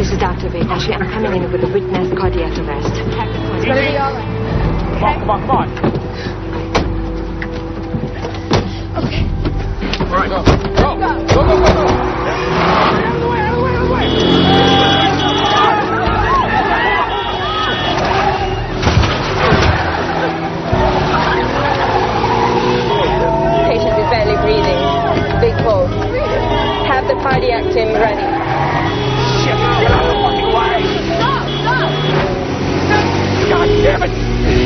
This is Dr. Vic. Actually, I'm coming in with a witness cardiac arrest. It's gonna be all right. Come on. Okay. All right, go. Go. Out of the way. Patient is barely breathing. Big pulse. Have the cardiac team ready. Shit, get out of the fucking way! Stop! God damn it!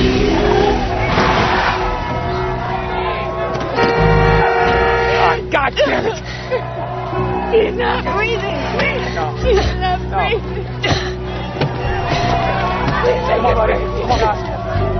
God damn it! He's not breathing. He's not breathing. Come on, buddy. Come on, guys.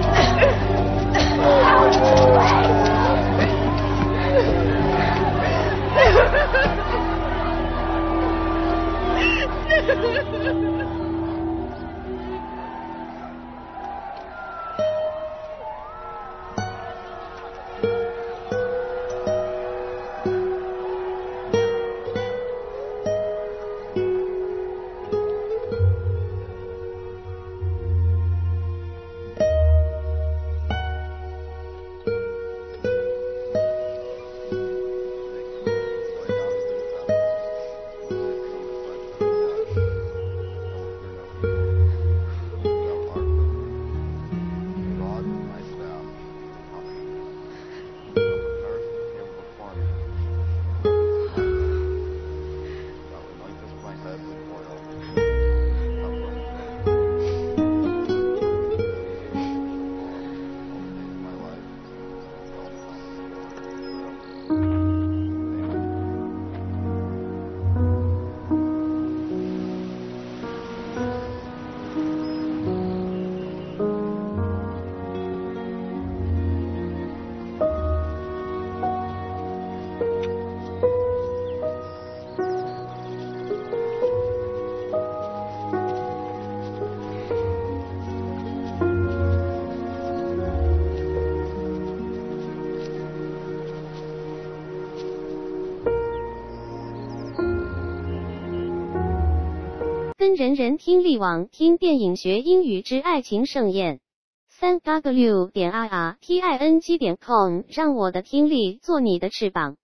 跟人人听力网听电影学英语之爱情盛宴，3w.irrting.com 让我的听力做你的翅膀。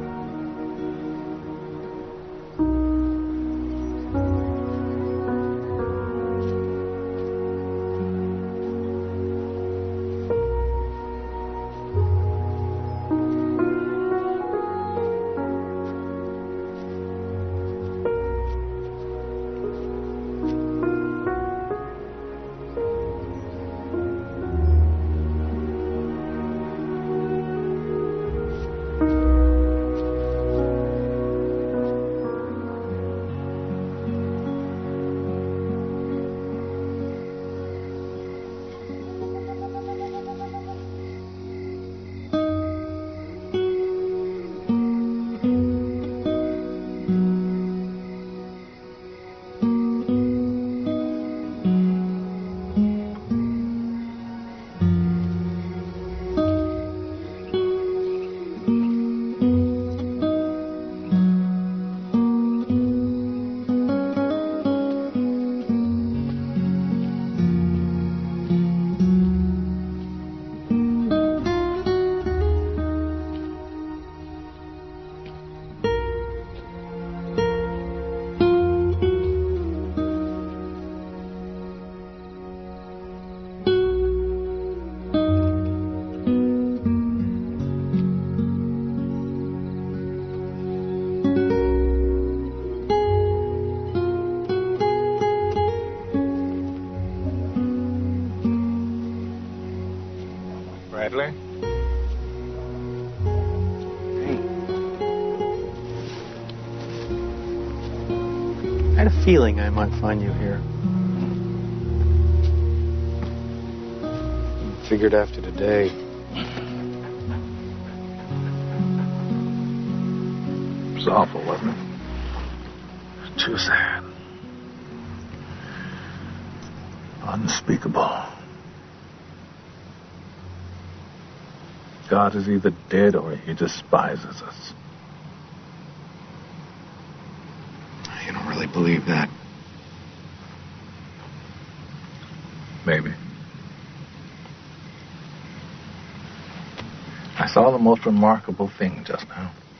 Bradley? I had a feeling I might find you here. Figured after today. It was awful, wasn't it? Too sad. Unspeakable. God is either dead or he despises us. You don't really believe that. Maybe. I saw the most remarkable thing just now.